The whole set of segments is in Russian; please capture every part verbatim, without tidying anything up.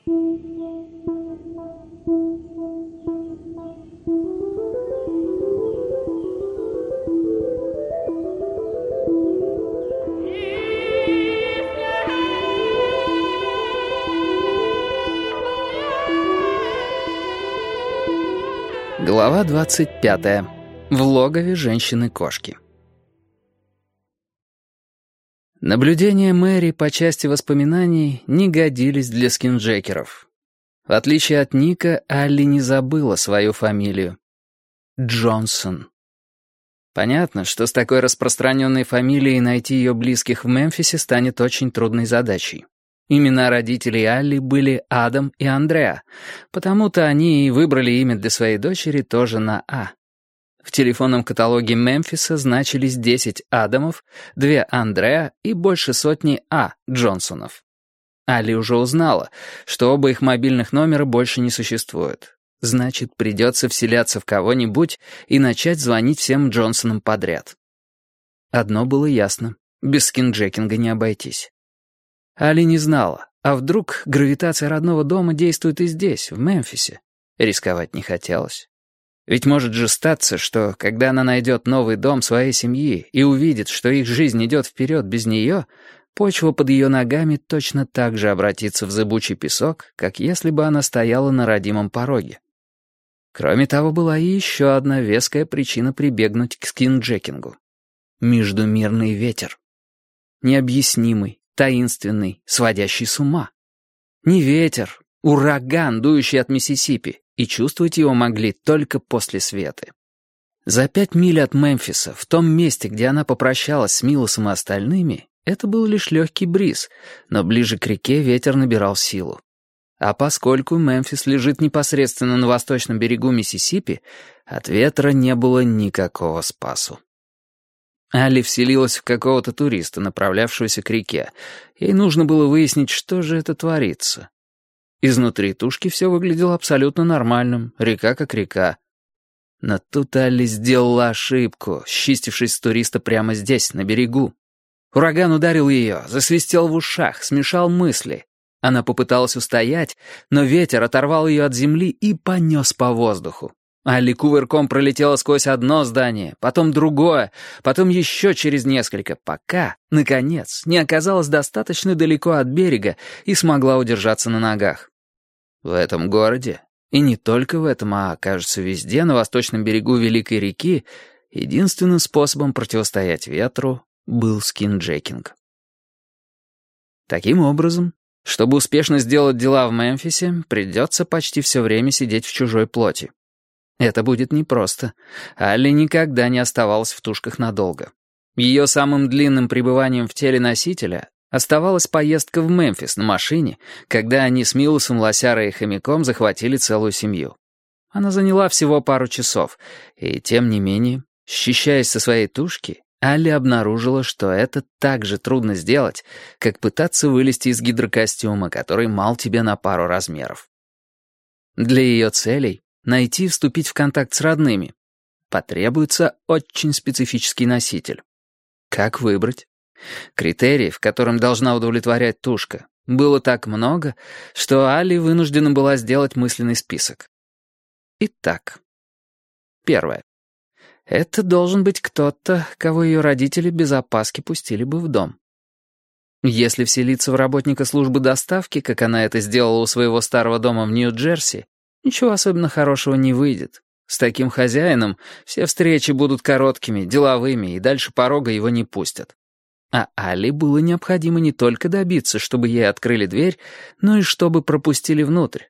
Глава двадцать пятая. В логове женщины-кошки. Наблюдения Мэри по части воспоминаний не годились для скинджекеров. В отличие от Ника, Алли не забыла свою фамилию. Джонсон. Понятно, что с такой распространенной фамилией найти ее близких в Мемфисе станет очень трудной задачей. Имена родителей Алли были Адам и Андреа, потому-то они и выбрали имя для своей дочери тоже на «А». В телефонном каталоге Мемфиса значились десять Адамов, две Андреа и больше сотни А. Джонсонов. Алли уже узнала, что оба их мобильных номера больше не существует. Значит, придется вселяться в кого-нибудь и начать звонить всем Джонсонам подряд. Одно было ясно — без скинджекинга не обойтись. Алли не знала, а вдруг гравитация родного дома действует и здесь, в Мемфисе. Рисковать не хотелось. Ведь может же статься, что, когда она найдет новый дом своей семьи и увидит, что их жизнь идет вперед без нее, почва под ее ногами точно так же обратится в зыбучий песок, как если бы она стояла на родимом пороге. Кроме того, была и еще одна веская причина прибегнуть к скинджекингу. Междумирный ветер. Необъяснимый, таинственный, сводящий с ума. Не ветер, ураган, дующий от Миссисипи, и чувствовать его могли только после светы. За пять миль от Мемфиса, в том месте, где она попрощалась с Милосом и остальными, это был лишь легкий бриз, но ближе к реке ветер набирал силу. А поскольку Мемфис лежит непосредственно на восточном берегу Миссисипи, от ветра не было никакого спасу. Алли вселилась в какого-то туриста, направлявшегося к реке. Ей нужно было выяснить, что же это творится. Изнутри тушки все выглядело абсолютно нормальным, река как река. Но тут Алли сделала ошибку, счистившись с туриста прямо здесь, на берегу. Ураган ударил ее, засвистел в ушах, смешал мысли. Она попыталась устоять, но ветер оторвал ее от земли и понес по воздуху. Алли кувырком пролетела сквозь одно здание, потом другое, потом еще через несколько, пока, наконец, не оказалась достаточно далеко от берега и смогла удержаться на ногах. В этом городе, и не только в этом, а, кажется, везде на восточном берегу Великой реки, единственным способом противостоять ветру был скинджекинг. Таким образом, чтобы успешно сделать дела в Мемфисе, придется почти все время сидеть в чужой плоти. Это будет непросто. Алли никогда не оставалась в тушках надолго. Ее самым длинным пребыванием в теле носителя оставалась поездка в Мемфис на машине, когда они с Милосом, Лосярой и Хомяком захватили целую семью. Она заняла всего пару часов, и тем не менее, счищаясь со своей тушки, Алли обнаружила, что это так же трудно сделать, как пытаться вылезти из гидрокостюма, который мал тебе на пару размеров. Для ее целей найти и вступить в контакт с родными потребуется очень специфический носитель. Как выбрать? Критериев, которым должна удовлетворять тушка, было так много, что Алли вынуждена была сделать мысленный список. Итак, первое. Это должен быть кто-то, кого ее родители без опаски пустили бы в дом. Если вселиться в работника службы доставки, как она это сделала у своего старого дома в Нью-Джерси, ничего особенно хорошего не выйдет. С таким хозяином все встречи будут короткими, деловыми, и дальше порога его не пустят. А Алли было необходимо не только добиться, чтобы ей открыли дверь, но и чтобы пропустили внутрь.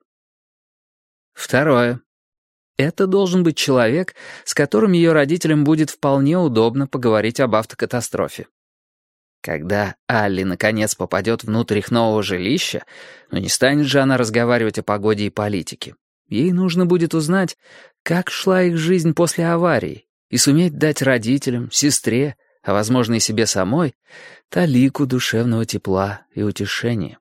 Второе. Это должен быть человек, с которым ее родителям будет вполне удобно поговорить об автокатастрофе. Когда Алли наконец попадет внутрь их нового жилища, ну не станет же она разговаривать о погоде и политике. Ей нужно будет узнать, как шла их жизнь после аварии, и суметь дать родителям, сестре, а возможно и себе самой, талику душевного тепла и утешения.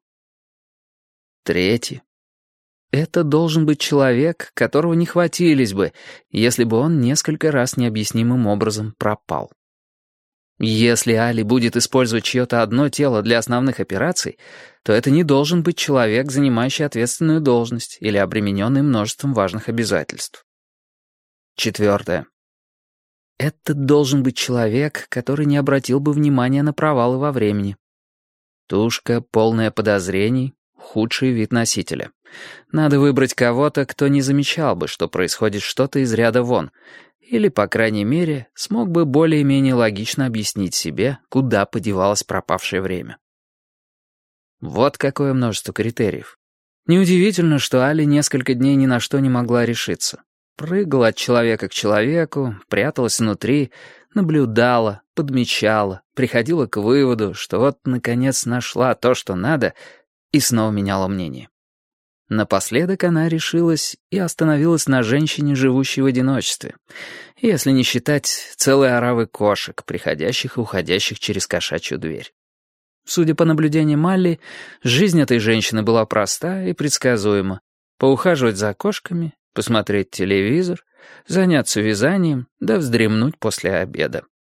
Третье. Это должен быть человек, которого не хватились бы, если бы он несколько раз необъяснимым образом пропал. Если Али будет использовать чье-то одно тело для основных операций, то это не должен быть человек, занимающий ответственную должность или обремененный множеством важных обязательств. Четвертое. Это должен быть человек, который не обратил бы внимания на провалы во времени. Тушка, полная подозрений, худший вид носителя. Надо выбрать кого-то, кто не замечал бы, что происходит что-то из ряда вон, или, по крайней мере, смог бы более-менее логично объяснить себе, куда подевалось пропавшее время. Вот какое множество критериев. Неудивительно, что Али несколько дней ни на что не могла решиться. Прыгала от человека к человеку, пряталась внутри, наблюдала, подмечала, приходила к выводу, что вот, наконец, нашла то, что надо, и снова меняла мнение. Напоследок она решилась и остановилась на женщине, живущей в одиночестве, если не считать целой оравы кошек, приходящих и уходящих через кошачью дверь. Судя по наблюдениям Алли, жизнь этой женщины была проста и предсказуема. Поухаживать за кошками, посмотреть телевизор, заняться вязанием, да вздремнуть после обеда.